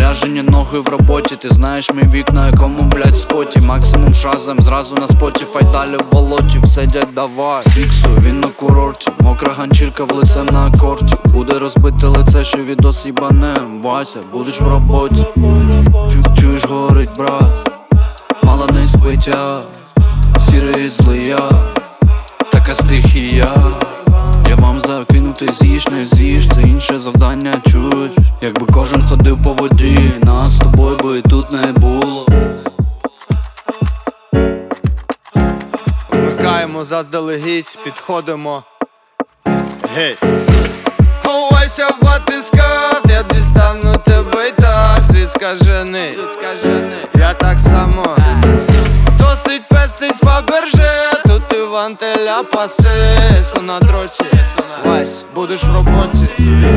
Заряжені ноги в роботі, ти знаєш мій вік, на якому, блядь, споті. Максимум шазем, зразу на Spotify, далі в болоті. Все, дядь, давай, фіксу, він на курорті. Мокра ганчірка в лице на акорді. Буде розбите лице, ще відос їбанем. Вася, будеш в роботі. Чуєш, горить, брат, мало не спить я. Сірий злий я, така стихія. Я вам закину, ти з'їш, не з'їш, це інше завдання, чуєш? Якби кожен ходив по воді, нас з тобою би тут не було. Вмикаємо заздалегідь, підходимо. Гей! Ховайся в батискаф, я дістану тебе й так. Світ скажений, я так само. Досить пестить Фаберже, тут Іван Теля пасе. Сон на дроті, Вась, будеш в роботі.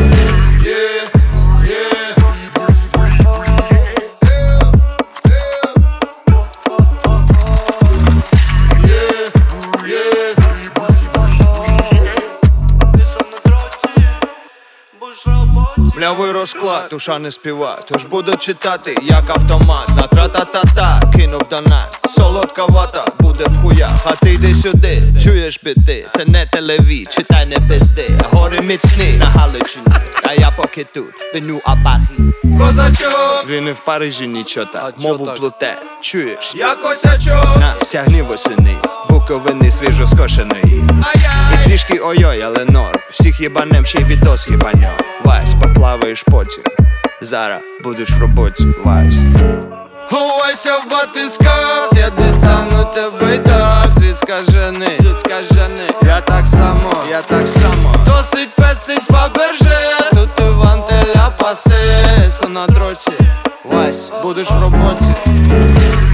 Млявий розклад, душа не співа, тож буду читати, як автомат. На тра-та-та-та, кинув донат. Солодка вата буде в хуях, а ти йди сюди, чуєш біти. Це не телеві, читай не пизди. Гори міцні на Галичині, а я поки тут, виню апахі. Козачок, він і в Парижі нічого так, мову плуте, чуєш? Я косячок, на, втягни восени, буковини свіжо скошеної. І трішки ой-ой, але норм, всіх їбанем, ще й відос їбаньо. Вась, поплаваєш потім, зараз будеш в роботі, Вась. Ховайся в батискаф, я дістану тебе й так. Світ скажений, я так само. Досить пестить Фаберже, тут Іван Теля пасе. Сон на дроті, Вась, будеш в роботі.